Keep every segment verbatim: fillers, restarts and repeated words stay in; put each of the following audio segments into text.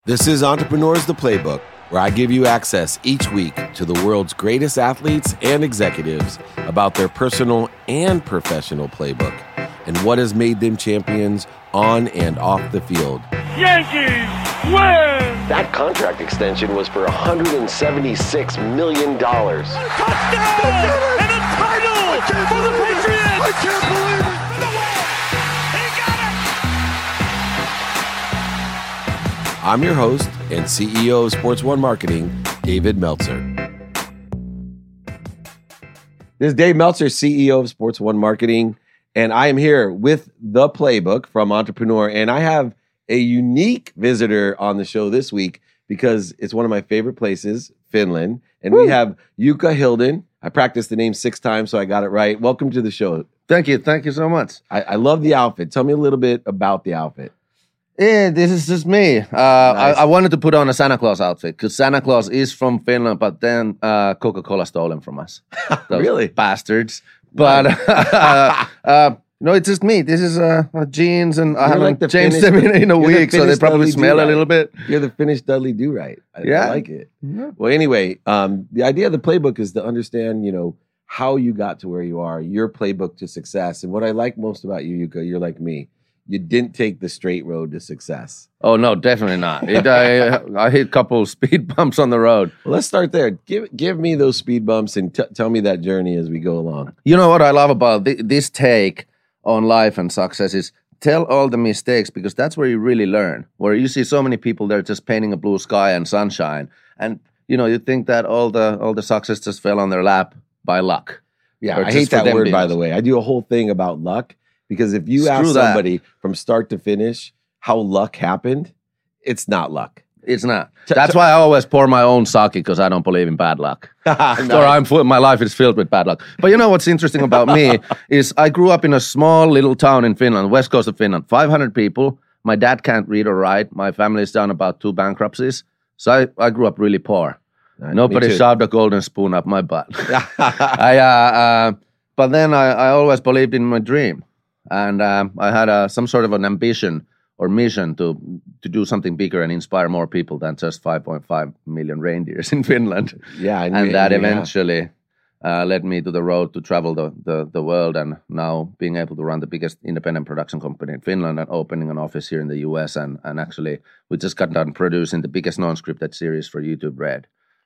This is Entrepreneurs the Playbook, where I give you access each week to the world's greatest athletes and executives about their personal and professional playbook and what has made them champions on and off the field. Yankees win! That contract extension was for one hundred seventy-six million dollars. Touchdown! And a title for the Patriots! I can't believe it! I'm your host and C E O of Sports One Marketing, David Meltzer. This is Dave Meltzer, C E O of Sports One Marketing, and I am here with the Playbook from Entrepreneur, and I have a unique visitor on the show this week because it's one of my favorite places, Finland, and Woo. We have Jukka Hilden. I practiced the name six times, so I got it right. Welcome to the show. Thank you. Thank you so much. I, I love the outfit. Tell me a little bit about the outfit. Yeah, this is just me. Uh, nice. I, I wanted to put on a Santa Claus outfit because Santa Claus is from Finland, but then uh, Coca-Cola stole him from us. Those really? Bastards. But, uh, uh, no, it's just me. This is uh, uh, jeans, and I haven't like the changed Finnish, them in, in a week, the so they probably Dudley smell a little bit. You're the Finnish Dudley Do-Right. I, yeah. I like it. Yeah. Well, anyway, um, the idea of the Playbook is to understand, you know, how you got to where you are, your playbook to success. And what I like most about you, Jukka, you're like me. You didn't take the straight road to success. Oh, no, definitely not. It, I, I hit a couple speed bumps on the road. Well, let's start there. Give give me those speed bumps and t- tell me that journey as we go along. You know what I love about th- this take on life and success is tell all the mistakes, because that's where you really learn. Where you see so many people, they're just painting a blue sky and sunshine. And, you know, you think that all the all the success just fell on their lap by luck. Yeah, I hate that word, by the way. I do a whole thing about luck. Because if you ask somebody that. from start to finish how luck happened, it's not luck. It's not. That's why I always pour my own sake, because I don't believe in bad luck. Nice. Or I'm full, my life is filled with bad luck. But you know what's interesting about me is I grew up in a small little town in Finland, west coast of Finland, five hundred people. My dad can't read or write. My family's done about two bankruptcies. So I, I grew up really poor. Right, Nobody shoved a golden spoon up my butt. I, uh, uh, but then I, I always believed in my dream. And um, I had uh, some sort of an ambition or mission to to do something bigger and inspire more people than just five point five million reindeers in Finland. Yeah, I knew, and that yeah. eventually uh, led me to the road to travel the, the, the world, and now being able to run the biggest independent production company in Finland and opening an office here in the U S. And, and actually, we just got done producing the biggest non-scripted series for YouTube Red.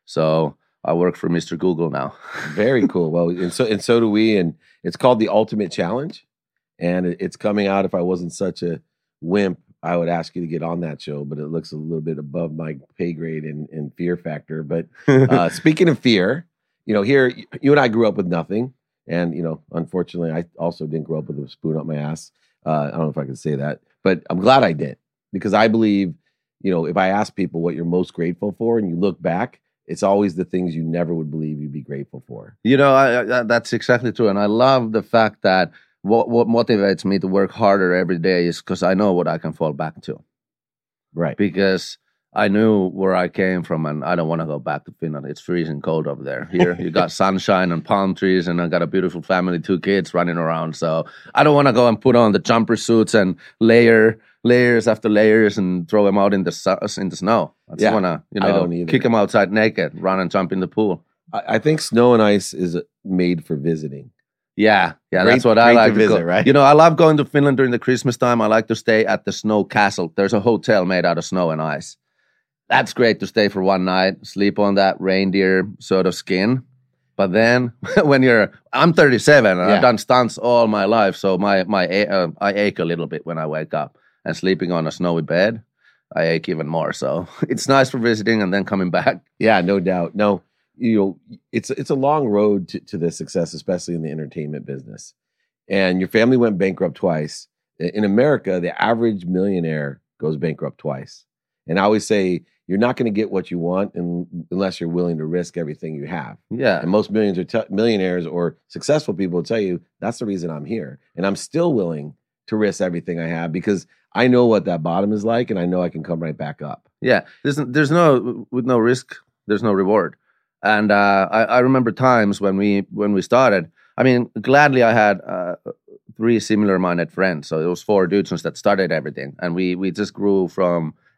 So I work for Mister Google now. Very cool. Well, and so and so do we. And it's called The Ultimate Challenge. And it's coming out. If I wasn't such a wimp, I would ask you to get on that show, but it looks a little bit above my pay grade and, and fear factor. But uh, speaking of fear, you know, here, you and I grew up with nothing. And, you know, unfortunately, I also didn't grow up with a spoon up my ass. Uh, I don't know if I can say that, but I'm glad I did, because I believe, you know, if I ask people what you're most grateful for and you look back, it's always the things you never would believe you'd be grateful for. You know, I, I, that's exactly true. And I love the fact that What what motivates me to work harder every day is because I know what I can fall back to. Right. Because I knew where I came from, and I don't want to go back to Finland. It's freezing cold over there. Here, you got sunshine and palm trees, and I got a beautiful family, two kids running around. So I don't want to go and put on the jumper suits and layer layers after layers and throw them out in the su- in the snow. I just yeah, want to, you know, kick them outside naked, run and jump in the pool. I, I think snow and ice is made for visiting. Yeah, yeah, great, that's what I like to visit, go. right? You know, I love going to Finland during the Christmas time. I like to stay at the Snow Castle. There's a hotel made out of snow and ice. That's great to stay for one night, sleep on that reindeer sort of skin. But then when you're, I'm thirty-seven and yeah. I've done stunts all my life, so my my uh, I ache a little bit when I wake up. And sleeping on a snowy bed, I ache even more. So it's nice for visiting and then coming back. Yeah, no doubt. No. You know, it's it's a long road to, to this success, especially in the entertainment business. And your family went bankrupt twice. In America, the average millionaire goes bankrupt twice. And I always say, you're not going to get what you want in, unless you're willing to risk everything you have. Yeah. And most millions or t- millionaires or successful people will tell you, that's the reason I'm here. And I'm still willing to risk everything I have because I know what that bottom is like, and I know I can come right back up. Yeah. There's, there's no, with no risk, there's no reward. And uh, I, I remember times when we when we started. I mean, gladly I had uh, three similar-minded friends. So it was four dudes that started everything, and we we just grew from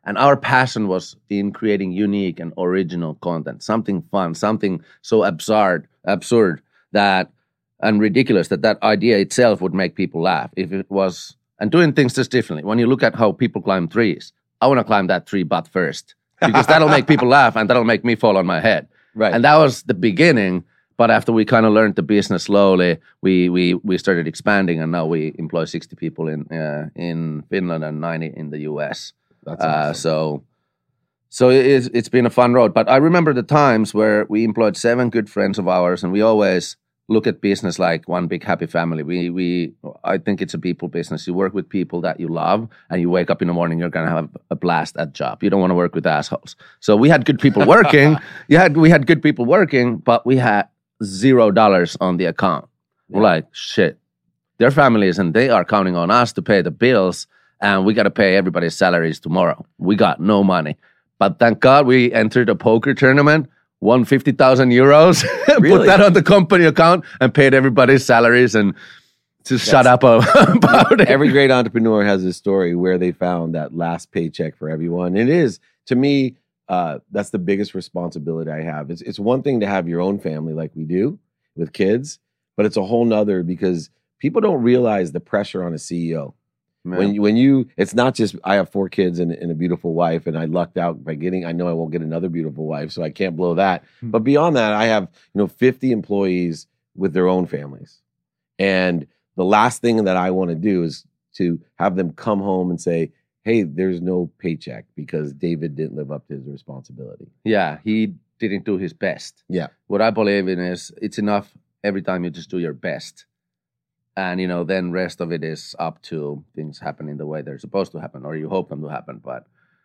And our passion was in creating unique and original content, something fun, something so absurd, absurd that and ridiculous that that idea itself would make people laugh if it was, and doing things just differently. When you look at how people climb trees, I want to climb that tree butt first because that'll make people laugh and that'll make me fall on my head. Right. And that was the beginning. But after we kind of learned the business slowly, we we we started expanding, and now we employ sixty people in uh, in Finland and ninety in the U S. That's awesome. Uh, so so it's it's been a fun road. But I remember the times where we employed seven good friends of ours, and we always look at business like one big happy family. We we I think it's a people business. You work with people that you love, and you wake up in the morning, you're gonna have a blast at job. You don't want to work with assholes. So we had good people working. you had we had good people working, but we had zero dollars on the account. We're Yeah. like, shit. Their families and they are counting on us to pay the bills, and we got to pay everybody's salaries tomorrow. We got no money. But thank God we entered a poker tournament, won fifty thousand euros, Really? put that on the company account, and paid everybody's salaries and just shut up about it. Every great entrepreneur has a story where they found that last paycheck for everyone. It is, to me, uh, that's the biggest responsibility I have. It's it's one thing to have your own family like we do with kids, but it's a whole nother because people don't realize the pressure on a C E O. Man. When you, when you, it's not just I have four kids and, and a beautiful wife, and I lucked out by getting. I know I won't get another beautiful wife, so I can't blow that. Hmm. But beyond that, I have you know fifty employees with their own families, and the last thing that I want to do is to have them come home and say, "Hey, there's no paycheck because David didn't live up to his responsibility." Yeah, he didn't do his best. Yeah, What I believe in is it's enough every time you just do your best. And, you know, then rest of it is up to things happening the way they're supposed to happen, or you hope them to happen. But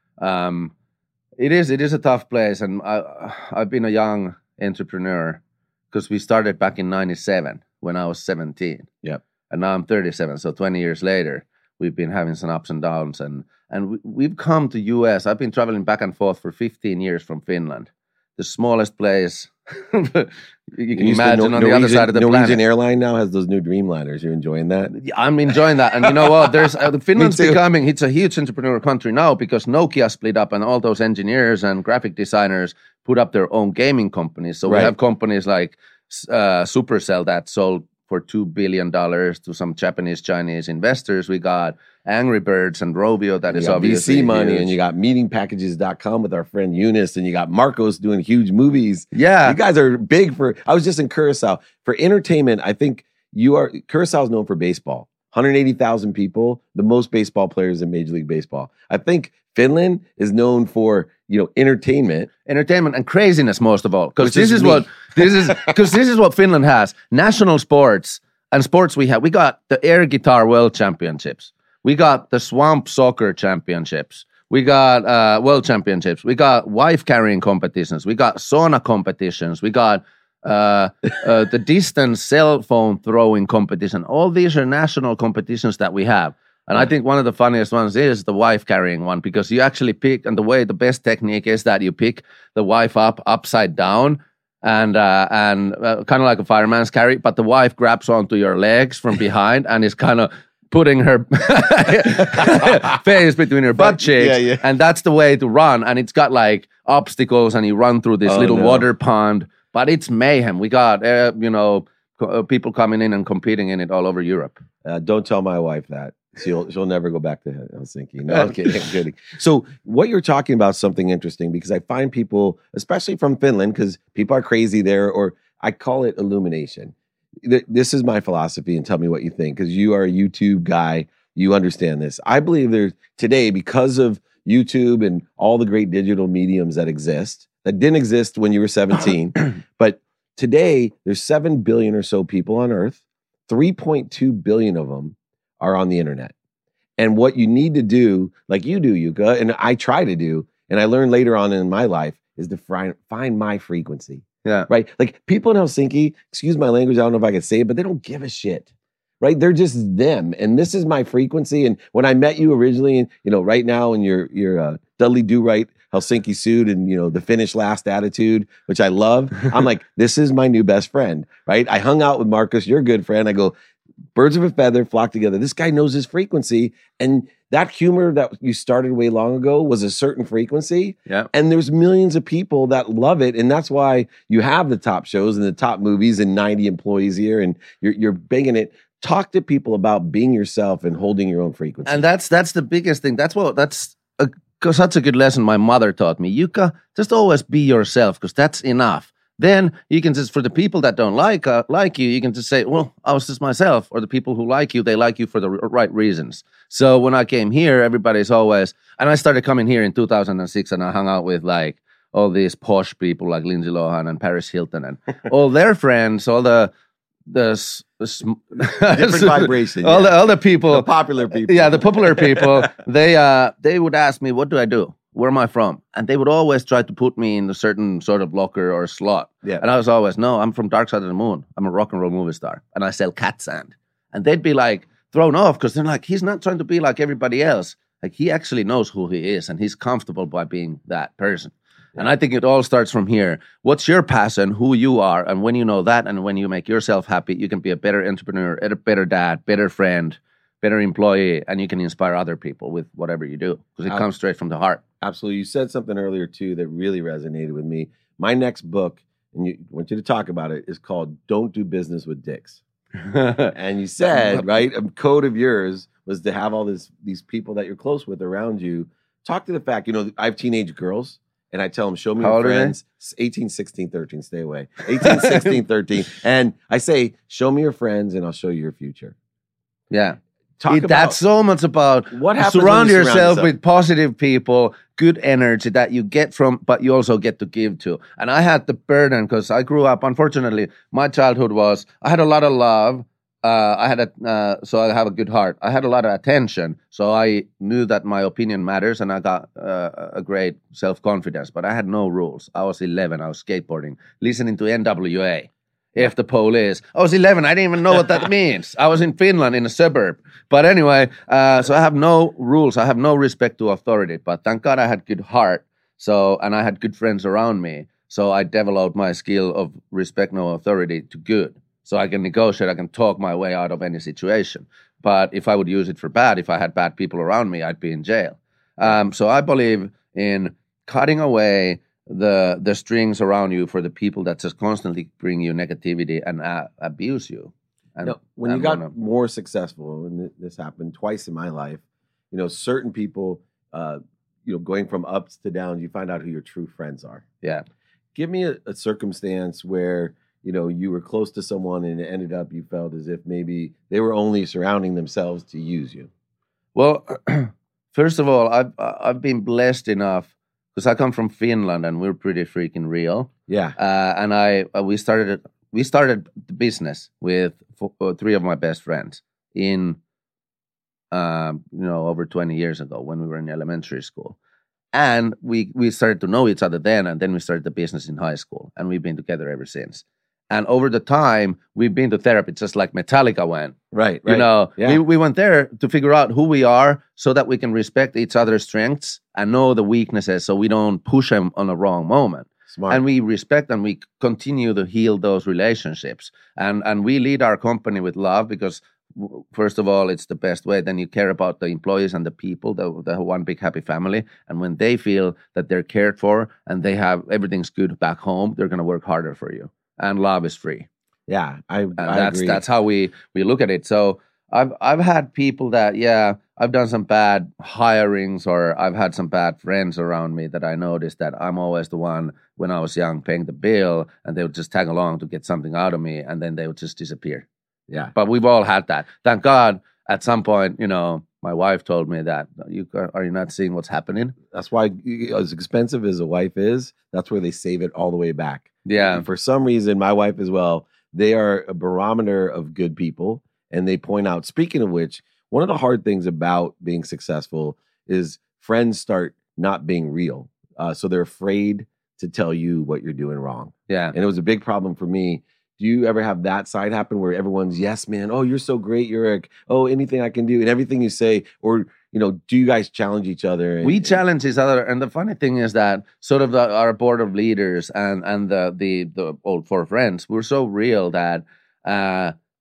um, it is it is a tough place. And I, I've been a young entrepreneur because we started back in ninety-seven when I was seventeen. Yep. And now I'm thirty-seven. So twenty years later, we've been having some ups and downs. And, and we, we've come to U S. I've been traveling back and forth for fifteen years from Finland. The smallest place you can used to imagine Nor- on the other side of the Norwegian planet. Airline now has those new Dreamliners. You're enjoying that? I'm enjoying that. And you know what? There's uh, Finland's too. becoming, it's a huge entrepreneurial country now because Nokia split up and all those engineers and graphic designers put up their own gaming companies. So Right. we have companies like uh, Supercell that sold for two billion dollars to some Japanese, Chinese investors. We got Angry Birds and Rovio that You is got V obviously C money, huge. and you got meeting packages dot com with our friend Eunice, and you got Marcos doing huge movies. Yeah. You guys are big for, I was just in Curacao. For entertainment, I think you are, Curacao is known for baseball. one hundred eighty thousand people, the most baseball players in Major League Baseball. I think Finland is known for, you know, entertainment. Entertainment and craziness most of all. Because Which this is is me. what this is because this is what Finland has. National sports and sports we have. We got the Air Guitar World Championships. We got the Swamp Soccer Championships. We got uh, World Championships. We got wife carrying competitions. We got sauna competitions. We got uh, uh, the distance cell phone throwing competition. All these are national competitions that we have. And I think one of the funniest ones is the wife carrying one because you actually pick, and the way the best technique is that you pick the wife up upside down and uh, and uh, kind of like a fireman's carry, but the wife grabs onto your legs from behind and is kind of putting her face between her butt cheeks. Yeah, yeah. And that's the way to run. And it's got like obstacles and you run through this Oh, little no. water pond, but it's mayhem. We got, uh, you know, co- uh, people coming in and competing in it all over Europe. Uh, don't tell my wife that. She'll she'll never go back to Helsinki. No, I'm kidding. I'm kidding. So what you're talking about is something interesting because I find people, especially from Finland, because people are crazy there, or I call it illumination. Th- This is my philosophy, and tell me what you think, because you are a YouTube guy. You understand this. I believe there's today, because of YouTube and all the great digital mediums that exist, that didn't exist when you were seventeen, but today there's seven billion or so people on Earth. three point two billion of them are on the internet. And what you need to do, like you do, Yuka, and I try to do, and I learned later on in my life, is to find, find my frequency, Yeah. right? Like people in Helsinki, excuse my language, I don't know if I can say it, but they don't give a shit, right? They're just them. And this is my frequency. And when I met you originally, and you know, right now in your, your uh, Dudley Do-Right Helsinki suit and, you know, the finish last attitude, which I love, I'm like, this is my new best friend, right? I hung out with Marcus, your good friend. I go, birds of a feather flock together. This guy knows his frequency, and that humor that you started way long ago was a certain frequency. Yeah. And there's millions of people that love it, and that's why you have the top shows and the top movies and ninety employees here, and you're you're banging it. Talk to people about being yourself and holding your own frequency. And that's that's the biggest thing. That's what that's a, such a good lesson my mother taught me. You can just always be yourself, because that's enough. Then you can just, for the people that don't like uh, like you, you can just say, well, I was just myself. Or the people who like you, they like you for the r- right reasons. So when I came here, everybody's always, and I started coming here in two thousand six, and I hung out with like all these posh people like Lindsay Lohan and Paris Hilton and all their friends, all the, the, the sm- different vibration. all yeah. the all the people, the popular people. yeah, the popular people. They uh they would ask me, what do I do? Where am I from? And they would always try to put me in a certain sort of locker or slot. Yeah. And I was always, no, I'm from Dark Side of the Moon. I'm a rock and roll movie star. And I sell cat sand. And they'd be like thrown off, because they're like, he's not trying to be like everybody else. Like, he actually knows who he is, and he's comfortable by being that person. Yeah. And I think it all starts from here. What's your passion, who you are, and when you know that, and when you make yourself happy, you can be a better entrepreneur, a better dad, better friend, better employee, and you can inspire other people with whatever you do, because it comes straight from the heart. Absolutely. You said something earlier, too, that really resonated with me. My next book, and you, I want you to talk about it, is called Don't Do Business with Dicks. And you said, right, a code of yours was to have all this these people that you're close with around you. Talk to the fact, you know, I have teenage girls, and I tell them, show me How your old are friends. eighteen, sixteen, thirteen, stay away. eighteen, sixteen, thirteen. And I say, show me your friends, and I'll show you your future. Yeah. Talk It, about that's so much about what happens surround when you surround yourself yourself with positive people, good energy that you get from, but you also get to give to. And I had the burden, because I grew up, unfortunately, my childhood was, I had a lot of love. Uh, I had a, uh, so I have a good heart. I had a lot of attention. So I knew that my opinion matters, and I got uh, a great self-confidence, but I had no rules. I was eleven. I was skateboarding, listening to N W A. If the police, I was eleven, I didn't even know what that means. I was in Finland in a suburb. But anyway, uh, so I have no rules. I have no respect to authority. But thank God I had good heart. So, and I had good friends around me. So I developed my skill of respect no authority to good. So I can negotiate, I can talk my way out of any situation. But if I would use it for bad, if I had bad people around me, I'd be in jail. Um, so I believe in cutting away the the strings around you for the people that just constantly bring you negativity and uh, abuse you. And, no, when and you got wanna... more successful, and this happened twice in my life, you know, certain people, uh, you know, going from ups to downs, you find out who your true friends are. Yeah. Give me a, a circumstance where, you know, you were close to someone and it ended up you felt as if maybe they were only surrounding themselves to use you. Well, first of all, I've I've been blessed enough, because I come from Finland and we're pretty freaking real. Yeah. Uh, and I uh, we started we started the business with four, uh, three of my best friends in um, you know over twenty years ago when we were in elementary school, and we we started to know each other then, and then we started the business in high school, and we've been together ever since. And over the time, we've been to therapy, just like Metallica went. Right, right. You know, yeah. we, we went there to figure out who we are so that we can respect each other's strengths and know the weaknesses so we don't push them on the wrong moment. Smart. And we respect and we continue to heal those relationships. And, and we lead our company with love because, first of all, it's the best way. Then you care about the employees and the people, the, the one big happy family. And when they feel that they're cared for and they have everything's good back home, they're going to work harder for you. And love is free. Yeah, I, and I that's agree. that's how we we look at it. So I've I've had people that yeah I've done some bad hirings, or I've had some bad friends around me that I noticed that I'm always the one when I was young paying the bill, and they would just tag along to get something out of me, and then they would just disappear. Yeah, but we've all had that. Thank God. At some point, you know, my wife told me that you are you not seeing what's happening? That's why, as expensive as a wife is, that's where they save it all the way back. Yeah. And for some reason, my wife as well, they are a barometer of good people, and they point out, speaking of which, one of the hard things about being successful is friends start not being real. Uh, so they're afraid to tell you what you're doing wrong. Yeah. And it was a big problem for me. Do you ever have that side happen where everyone's, yes, man, oh, you're so great, Jurek. Oh, anything I can do, and everything you say, or, you know, do you guys challenge each other? And, we challenge each other, and the funny thing is that sort of the, our board of leaders and and the the the old four friends, we're so real that uh,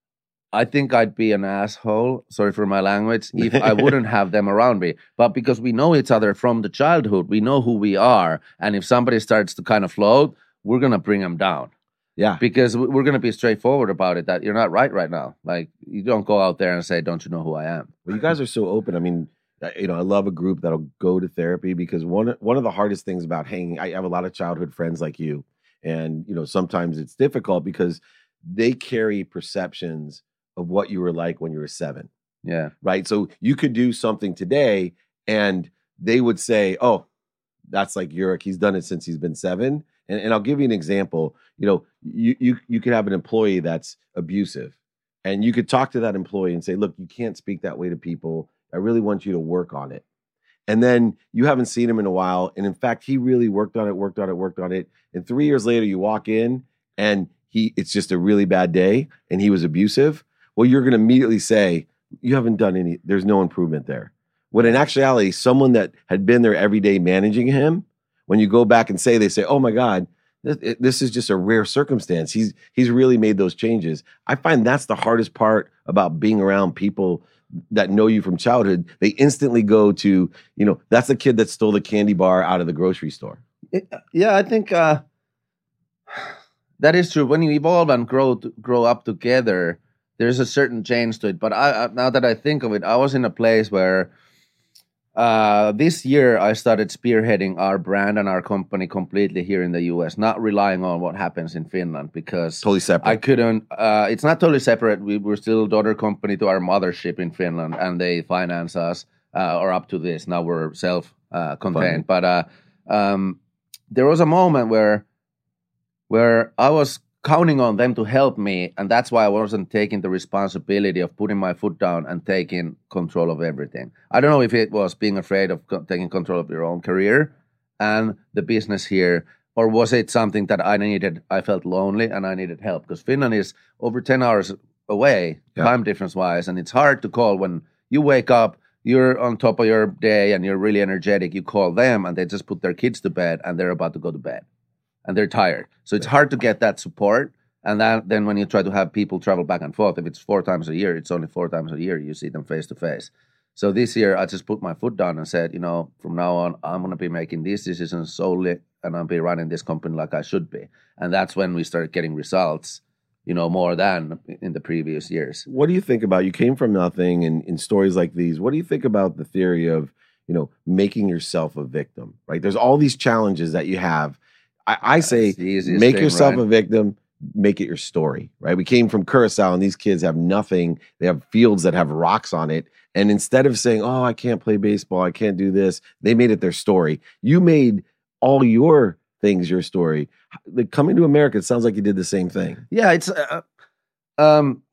I think I'd be an asshole, sorry for my language, if I wouldn't have them around me. But because we know each other from the childhood, we know who we are. And if somebody starts to kind of float, we're going to bring them down. Yeah. Because we're going to be straightforward about it, that you're not right right now. Like, you don't go out there and say, don't you know who I am? Well, you guys are so open. I mean, you know, I love a group that'll go to therapy, because one one of the hardest things about hanging, I have a lot of childhood friends like you. And, you know, sometimes it's difficult because they carry perceptions of what you were like when you were seven. Yeah. Right. So you could do something today and they would say, oh, that's like Jurek. He's done it since he's been seven. And, and I'll give you an example. You know, you, you, you could have an employee that's abusive, and you could talk to that employee and say, look, you can't speak that way to people. I really want you to work on it. And then you haven't seen him in a while. And in fact, he really worked on it, worked on it, worked on it. And three years later, you walk in and he, it's just a really bad day and he was abusive. Well, you're going to immediately say, you haven't done any, there's no improvement there. When in actuality, someone that had been there every day managing him, when you go back and say, they say, oh my God, this, this is just a rare circumstance. He's, he's really made those changes. I find that's the hardest part about being around people that know you from childhood. They instantly go to, you know, that's the kid that stole the candy bar out of the grocery store. It, yeah, I think uh, that is true. When you evolve and grow to, grow up together, there's a certain change to it. But I, I, now that I think of it, I was in a place where uh, this year I started spearheading our brand and our company completely here in the U S, not relying on what happens in Finland, because Totally separate. I couldn't, uh, it's not totally separate. We were still a daughter company to our mothership in Finland, and they finance us, uh, or up to this. Now we're self-contained. Uh, but uh, um, there was a moment where where I was counting on them to help me, and that's why I wasn't taking the responsibility of putting my foot down and taking control of everything. I don't know if it was being afraid of co- taking control of your own career and the business here, or was it something that I needed, I felt lonely and I needed help, because Finland is over ten hours away, yeah. time difference-wise, and it's hard to call when you wake up, you're on top of your day and you're really energetic, you call them and they just put their kids to bed and they're about to go to bed. And they're tired. So it's hard to get that support. And that, then when you try to have people travel back and forth, if it's four times a year, it's only four times a year you see them face to face. So this year, I just put my foot down and said, you know, from now on, I'm going to be making these decisions solely, and I'll be running this company like I should be. And that's when we started getting results, you know, more than in the previous years. What do you think about, you came from nothing, and in stories like these, what do you think about the theory of, you know, making yourself a victim, right? There's all these challenges that you have. I, I say, make thing, yourself right? a victim, make it your story, right? We came from Curacao, and these kids have nothing. They have fields that have rocks on it. And instead of saying, oh, I can't play baseball, I can't do this, they made it their story. You made all your things your story. Like, coming to America, it sounds like you did the same thing. Yeah, it's, uh, um,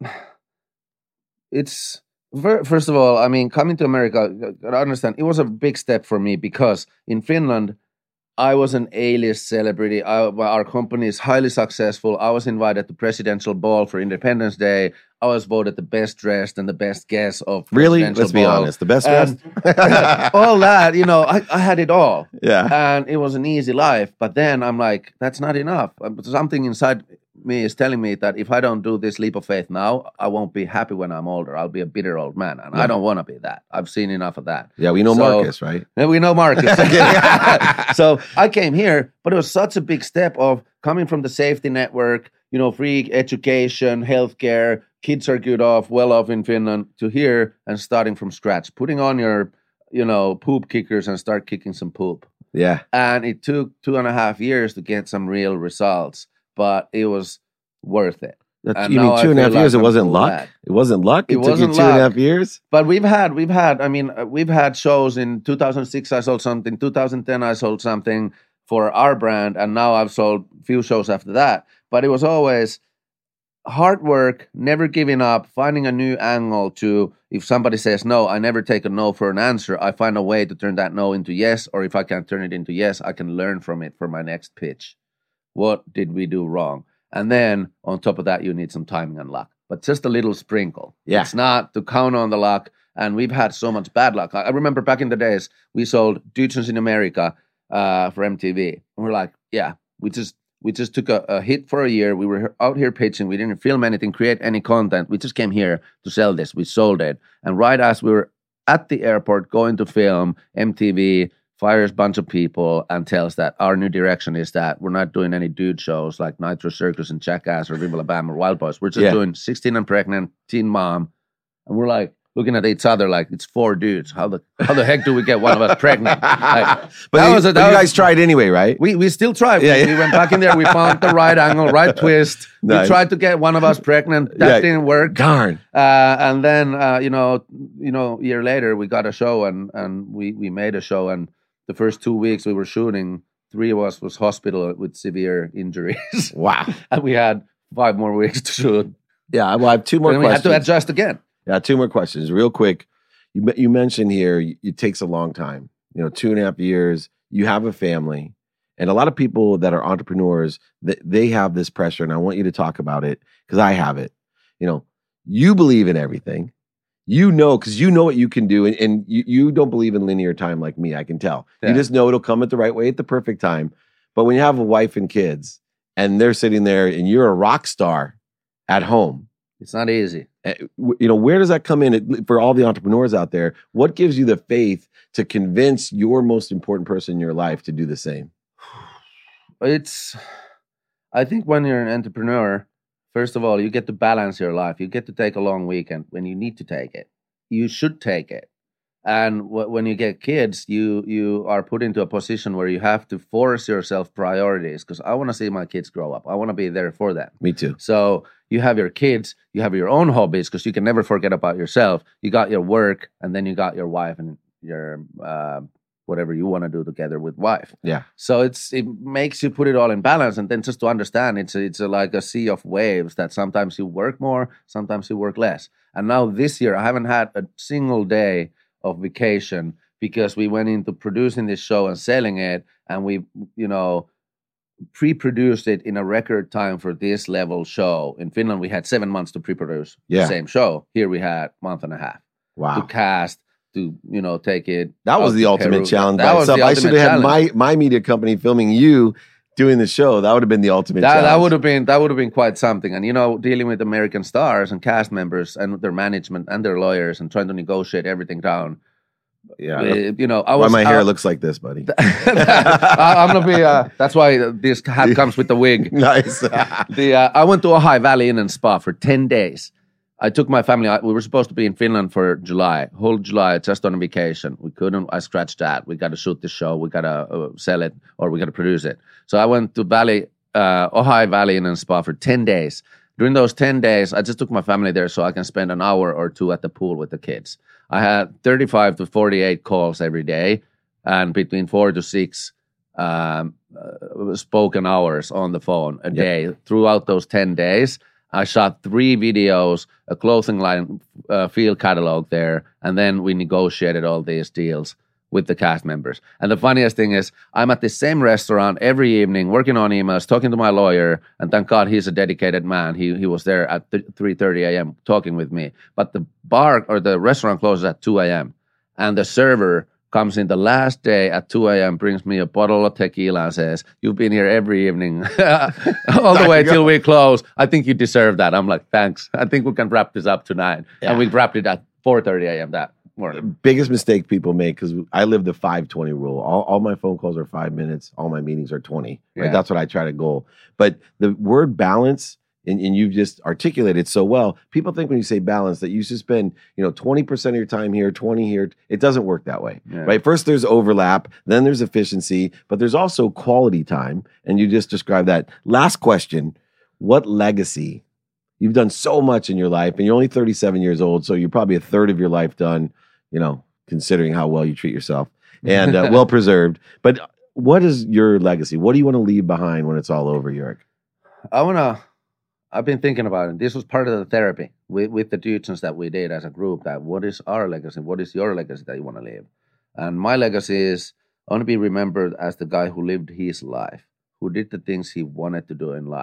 it's, first of all, I mean, coming to America, I understand, it was a big step for me, because in Finland, I was an A-list celebrity. I, our company is highly successful. I was invited to presidential ball for Independence Day. I was voted the best dressed and the best guest of really. Let's ball. be honest, the best dressed. All that, you know, I, I had it all. Yeah, and it was an easy life. But then I'm like, that's not enough. Something inside me is telling me that if I don't do this leap of faith now, I won't be happy when I'm older. I'll be a bitter old man, and yeah. I don't want to be that. I've seen enough of that. Yeah, we know so, Marcus, right? Yeah, we know Marcus. So I came here, but it was such a big step of coming from the safety network, you know, free education, healthcare, kids are good off, well off in Finland, to here and starting from scratch, putting on your, you know, poop kickers and start kicking some poop. Yeah. And it took two and a half years to get some real results, but it was worth it. That's, you mean two and a half years? Like it wasn't luck. That. It wasn't luck. It, it took wasn't you two luck. and a half years. But we've had, we've had. I mean, we've had shows in two thousand six. I sold something. two thousand ten. I sold something for our brand, and now I've sold a few shows after that. But it was always hard work, never giving up, finding a new angle to. If somebody says no, I never take a no for an answer. I find a way to turn that no into yes, or if I can't turn it into yes, I can learn from it for my next pitch. What did we do wrong? And then on top of that, you need some timing and luck, but just a little sprinkle. Yeah. It's not to count on the luck. And we've had so much bad luck. I remember back in the days, we sold Dudes in America uh, for M T V. And we're like, yeah, we just, we just took a, a hit for a year. We were out here pitching. We didn't film anything, create any content. We just came here to sell this. We sold it. And right as we were at the airport going to film, M T V fires a bunch of people and tells that our new direction is that we're not doing any dude shows like Nitro Circus and Jackass or Viva La Bam or Wild Boys. We're just Yeah. doing sixteen and pregnant, teen mom. And we're like looking at each other like it's four dudes. How the how the heck do we get one of us pregnant? Like, But, that you, was a- but that you was- guys tried anyway, right? we we still tried. Yeah, we, yeah. we went back in there. We found the right angle, right twist. Nice. We tried to get one of us pregnant. That Yeah. didn't work. Darn. Uh, and then uh, you know, you know, a year later we got a show and and we we made a show. And the first two weeks we were shooting, three of us was hospital with severe injuries, Wow. and we had five more weeks to shoot. Yeah, well, I have two more And we had questions. to adjust again. Yeah, two more questions, real quick. You me- you mentioned here y- it takes a long time. You know, two and a half years. You have a family, and a lot of people that are entrepreneurs, th- they have this pressure, and I want you to talk about it because I have it. You know, you believe in everything. You know, because you know what you can do, and, and you, you don't believe in linear time like me. I can tell. Yeah. You just know it'll come at the right way at the perfect time. But when you have a wife and kids, and they're sitting there, and you're a rock star at home. It's not easy. Uh, w- you know, where does that come in It- for all the entrepreneurs out there? What gives you the faith to convince your most important person in your life to do the same? It's, I think when you're an entrepreneur, first of all, you get to balance your life. You get to take a long weekend when you need to take it. You should take it. And wh- when you get kids, you you are put into a position where you have to force yourself priorities because I want to see my kids grow up. I want to be there for them. Me too. So you have your kids, you have your own hobbies because you can never forget about yourself. You got your work, and then you got your wife and your uh, whatever you want to do together with wife. Yeah. So it's it makes you put it all in balance, and then just to understand, it's a, it's a, like a sea of waves that sometimes you work more, sometimes you work less. And now this year, I haven't had a single day of vacation because we went into producing this show and selling it, and we, you know, pre-produced it in a record time for this level show. In Finland, we had seven months to pre-produce Yeah. the same show. Here we had a month and a half to Wow. cast, to, you know, take it. That was out the to ultimate Peru. challenge That by was itself. the I ultimate should have had challenge. my, my media company filming you doing the show. That would have been the ultimate That, challenge. that would have been that would have been quite something. And you know, dealing with American stars and cast members and their management and their lawyers and trying to negotiate everything down. Yeah. Uh, you know, I Why was my hair I- looks like this, buddy. I, I'm gonna be. Uh, that's why this hat comes with the wig. Nice. The uh, I went to Ojai Valley Inn and Spa for ten days. I took my family. I, we were supposed to be in Finland for July, whole July, just on a vacation. We couldn't. I scratched that. We got to shoot the show. We got to uh, sell it, or we got to produce it. So I went to Valley, uh, Ojai Valley Inn and Spa for ten days. During those ten days, I just took my family there so I can spend an hour or two at the pool with the kids. I had thirty-five to forty-eight calls every day, and between four to six um, uh, spoken hours on the phone a Yep. day. Throughout those ten days, I shot three videos, a clothing line uh, field catalog there, and then we negotiated all these deals with the cast members. And the funniest thing is, I'm at the same restaurant every evening, working on emails, talking to my lawyer, and thank God he's a dedicated man. He he was there at three thirty a.m. talking with me. But the bar or the restaurant closes at two a.m. and the server comes in the last day at two a.m., brings me a bottle of tequila and says, "You've been here every evening, all the way till we close. I think you deserve that." I'm like, "Thanks. I think we can wrap this up tonight." Yeah. And we wrapped it at four thirty a.m. that morning. Biggest mistake people make, because I live the five twenty rule. All, all my phone calls are five minutes. All my meetings are twenty. Right? Yeah. That's what I try to goal. But the word balance, and, and you've just articulated so well. People think when you say balance that you should spend, you know, twenty percent of your time here, twenty here. It doesn't work that way, Yeah. right? First there's overlap, then there's efficiency, but there's also quality time. And you just described that. Last question, what legacy? You've done so much in your life, and you're only thirty-seven years old, so you're probably a third of your life done, you know, considering how well you treat yourself and uh, well preserved. But what is your legacy? What do you want to leave behind when it's all over, Jörg? I wanna. I've been thinking about it. This was part of the therapy with, with the dudes that we did as a group. That what is our legacy? What is your legacy that you want to leave? And my legacy is I want to be remembered as the guy who lived his life, who did the things he wanted to do in life,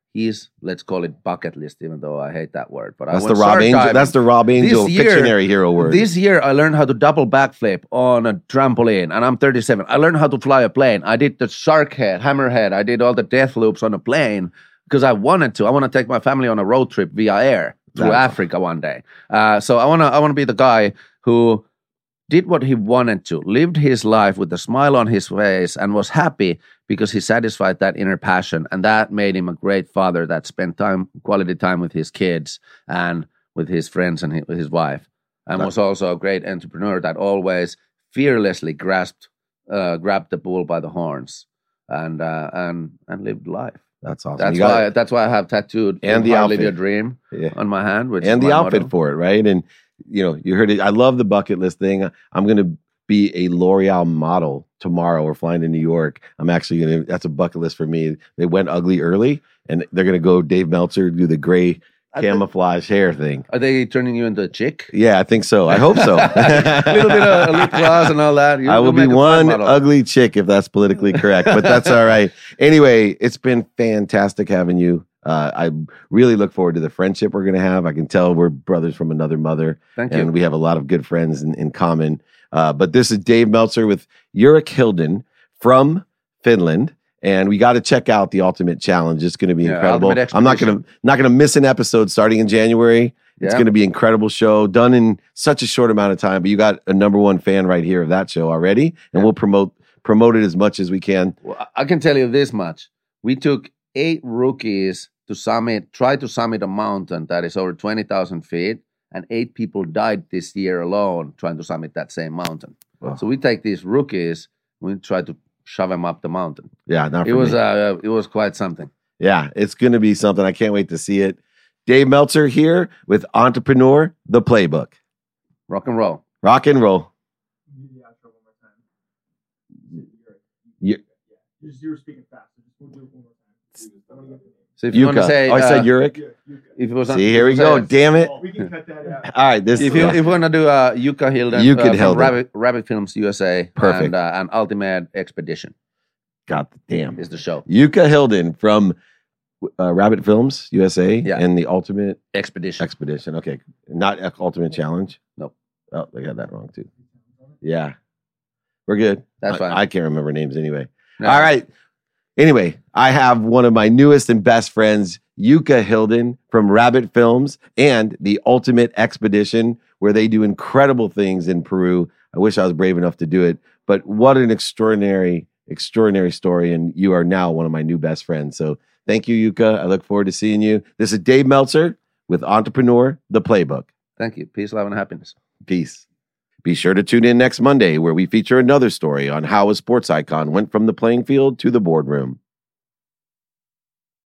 his, let's call it bucket list, even though I hate that word. But That's I the went Rob shark Angel. diving. That's the Rob Angel This year- Pictionary hero word. This year, I learned how to double backflip on a trampoline, and I'm thirty-seven. I learned how to fly a plane. I did the shark head, hammerhead. I did all the death loops on a plane because I wanted to. I want to take my family on a road trip via air through That's- Africa one day. Uh, so I want to. I want to be the guy who did what he wanted to, lived his life with a smile on his face, and was happy because he satisfied that inner passion, and that made him a great father that spent time, quality time with his kids and with his friends and his, his wife, and was also a great entrepreneur that always fearlessly grasped, uh, grabbed the bull by the horns, and uh, and and lived life. That's awesome. That's You got why. it. That's why I have tattooed And "Live the Hard, Live outfit. Your Dream" Yeah. on my hand, which and is the my outfit motto. for it, right? And you know, you heard it. I love the bucket list thing. I'm going to be a L'Oreal model tomorrow. We're flying to New York. I'm actually going to. That's a bucket list for me. They went ugly early, and they're going to go Dave Meltzer do the gray I think- camouflage hair thing. Are they turning you into a chick? Yeah, I think so. I hope so. A little bit of lip gloss and all that. You- I will you'll be make a fine one model. ugly chick if that's politically correct, but that's all right. Anyway, it's been fantastic having you. Uh, I really look forward to the friendship we're going to have. I can tell we're brothers from another mother, Thank you. and we have a lot of good friends in, in common. Uh, but this is Dave Meltzer with Ulrik Hilden from Finland. And we got to check out the Ultimate Challenge. It's going to be Yeah, incredible. Ultimate I'm not going to not going to miss an episode starting in January. It's Yeah. going to be an incredible show done in such a short amount of time. But you got a number one fan right here of that show already, and Yeah. we'll promote promote it as much as we can. Well, I can tell you this much. We took eight rookies to summit, try to summit a mountain that is over twenty thousand feet, and eight people died this year alone trying to summit that same mountain. Wow. So we take these rookies, we try to shove them up the mountain. Yeah, not for It was me. uh, it was quite something. Yeah, it's going to be something. I can't wait to see it. Dave Meltzer here with Entrepreneur, the Playbook. Rock and roll. Rock and roll. The outro one more time. You- You just you were speaking fast. So just we'll do it one more time. I wanna get the name. So if you want to Yuka. say, Oh, I said uh, Ulrik. Yeah, Yuka. if it was See, here we if go. it was, uh, Damn it. We can cut that out. All right, this If you if you want to do uh, Yuka Hilden, Yuka uh, from Hilden. Rabbit, Rabbit Films U S A, Perfect. and uh, an Ultimate Expedition God damn. is the show. Yuka Hilden from uh, Rabbit Films U S A Yeah. and the Ultimate Expedition. Expedition. Okay, not Ec- Ultimate Challenge. Nope. Oh, they got that wrong too. Yeah, we're good. That's I, fine. I can't remember names anyway. No. All right. Anyway, I have one of my newest and best friends, Yuka Hilden from Rabbit Films and the Ultimate Expedition, where they do incredible things in Peru. I wish I was brave enough to do it, but what an extraordinary, extraordinary story. And you are now one of my new best friends. So thank you, Yuka. I look forward to seeing you. This is Dave Meltzer with Entrepreneur, the Playbook. Thank you. Peace, love, and happiness. Peace. Be sure to tune in next Monday where we feature another story on how a sports icon went from the playing field to the boardroom.